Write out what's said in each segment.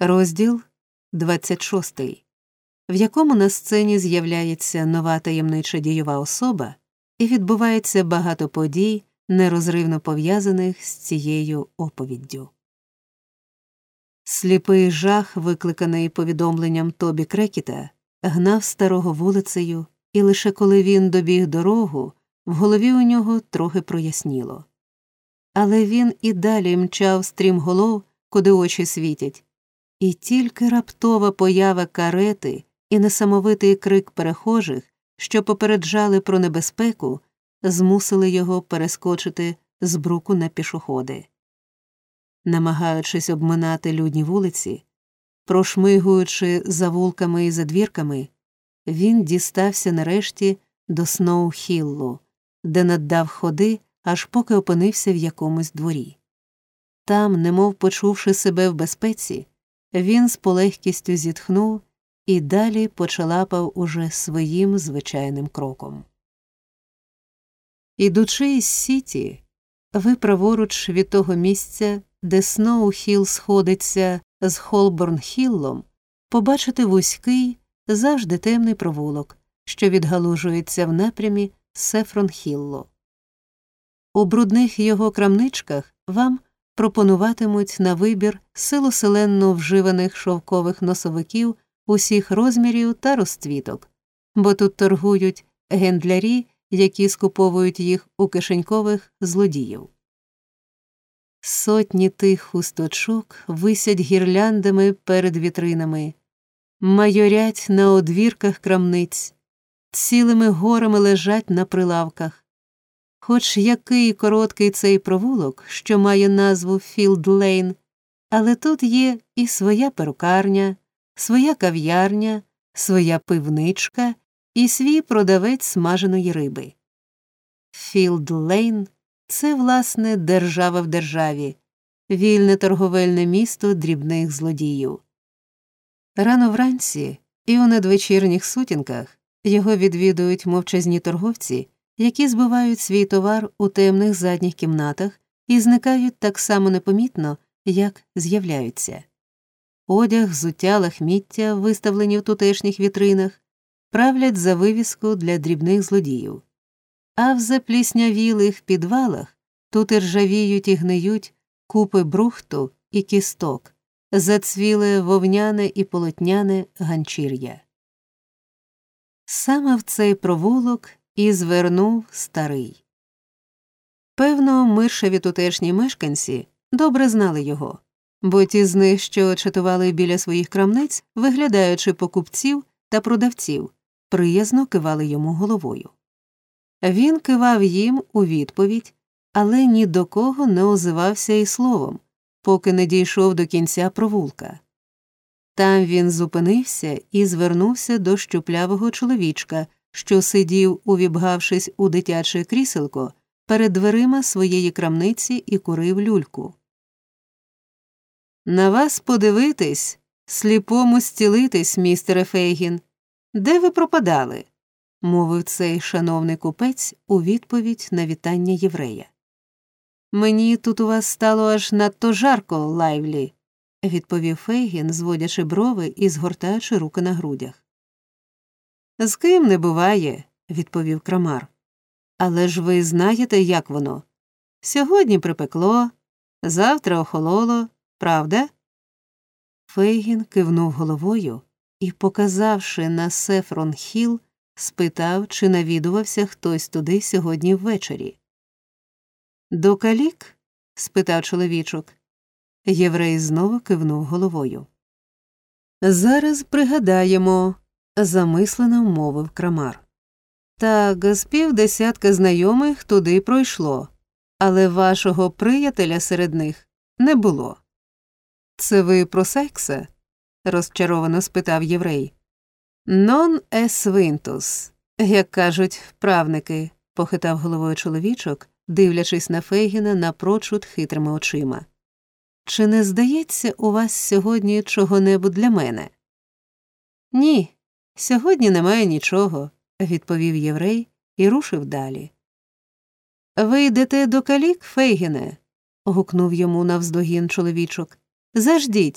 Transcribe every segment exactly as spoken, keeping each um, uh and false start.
Розділ двадцять шостий, в якому на сцені з'являється нова таємнича дієва особа і відбувається багато подій, нерозривно пов'язаних з цією оповіддю. Сліпий жах, викликаний повідомленням Тобі Крекіта, гнав старого вулицею, і лише коли він добіг дорогу, в голові у нього трохи проясніло. Але він і далі мчав стрімголов, куди очі світять, і тільки раптова поява карети і несамовитий крик перехожих, що попереджали про небезпеку, змусили його перескочити з бруку на пішоходи. Намагаючись обминати людні вулиці, прошмигуючи завулками і задвірками, він дістався нарешті до Сноу-Хіллу, де наддав ходи, аж поки опинився в якомусь дворі. Там, немов почувши себе в безпеці, він з полегкістю зітхнув і далі почалапав уже своїм звичайним кроком. Ідучи із Сіті, ви праворуч від того місця, де Сноу-Хілл сходиться з Холборн-Хіллом, побачите вузький, завжди темний провулок, що відгалужується в напрямі Сефрон-Хіллу. У брудних його крамничках вам пропонуватимуть на вибір силоселенно вживаних шовкових носовиків усіх розмірів та розцвіток, бо тут торгують гендлярі, які скуповують їх у кишенькових злодіїв. Сотні тих хусточок висять гірляндами перед вітринами, майорять на одвірках крамниць, цілими горами лежать на прилавках. Хоч який короткий цей провулок, що має назву Філд-Лейн, але тут є і своя перукарня, своя кав'ярня, своя пивничка і свій продавець смаженої риби. Філд-Лейн – це, власне, держава в державі, вільне торговельне місто дрібних злодіїв. Рано вранці і у надвечірніх сутінках його відвідують мовчазні торговці, які збивають свій товар у темних задніх кімнатах і зникають так само непомітно, як з'являються. Одяг, взуття, лахміття, виставлені в тутешніх вітринах, правлять за вивіску для дрібних злодіїв. А в запліснявілих підвалах тут і ржавіють і гниють купи брухту і кісток, зацвіле вовняне і полотняне ганчір'я. Саме в цей провулок і звернув старий. Певно, миршеві тутешні мешканці добре знали його, бо ті з них, що чатували біля своїх крамниць, виглядаючи покупців та продавців, приязно кивали йому головою. Він кивав їм у відповідь, але ні до кого не озивався і словом, поки не дійшов до кінця провулка. Там він зупинився і звернувся до щуплявого чоловічка, що сидів, увібгавшись у дитяче кріселко, перед дверима своєї крамниці і курив люльку. «На вас подивитись, сліпому зцілитись, містере Фейгін. Де ви пропадали?» – мовив цей шановний купець у відповідь на вітання єврея. «Мені тут у вас стало аж надто жарко, Лайвлі», – відповів Фейгін, зводячи брови і згортаючи руки на грудях. «З ким не буває», – відповів крамар. «Але ж ви знаєте, як воно. Сьогодні припекло, завтра охололо, правда?» Фейгін кивнув головою і, показавши на Сефрон-Хілл, спитав, чи навідувався хтось туди сьогодні ввечері. «До калік?» – спитав чоловічок. Єврей знову кивнув головою. «Зараз пригадаємо», – замислено мовив крамар. «Так, з півдесятка знайомих туди пройшло, але вашого приятеля серед них не було». «Це ви про Сайкса?» – розчаровано спитав єврей. «Non es vintus, як кажуть вправники», – похитав головою чоловічок, дивлячись на Фейгіна напрочуд хитрими очима. «Чи не здається у вас сьогодні чого-небудь для мене?» «Ні, сьогодні немає нічого», – відповів єврей і рушив далі. «Ви йдете до калік, Фейгіне?» – гукнув йому навздогін чоловічок. «Заждіть,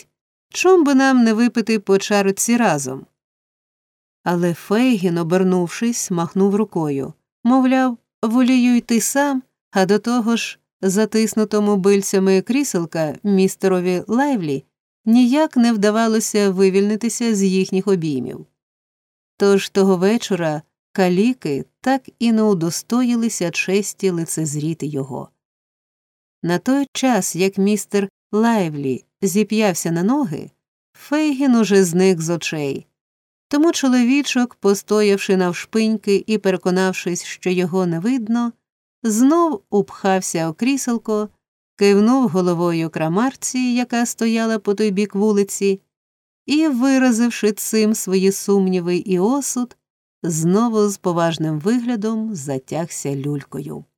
Чом би нам не випити по чарці разом? Але Фейгін, обернувшись, махнув рукою. Мовляв, волію йти сам, а до того ж, затиснутому бильцями кріселка містерові Лайвлі ніяк не вдавалося вивільнитися з їхніх обіймів. Тож того вечора каліки так і не удостоїлися честі лицезріти його. На той час, як містер Лайвлі зіп'явся на ноги, Фейгін уже зник з очей. Тому чоловічок, постоявши навшпиньки і переконавшись, що його не видно, знов упхався у кріселко, кивнув головою крамарці, яка стояла по той бік вулиці, і, виразивши цим свої сумніви і осуд, знову з поважним виглядом затягся люлькою.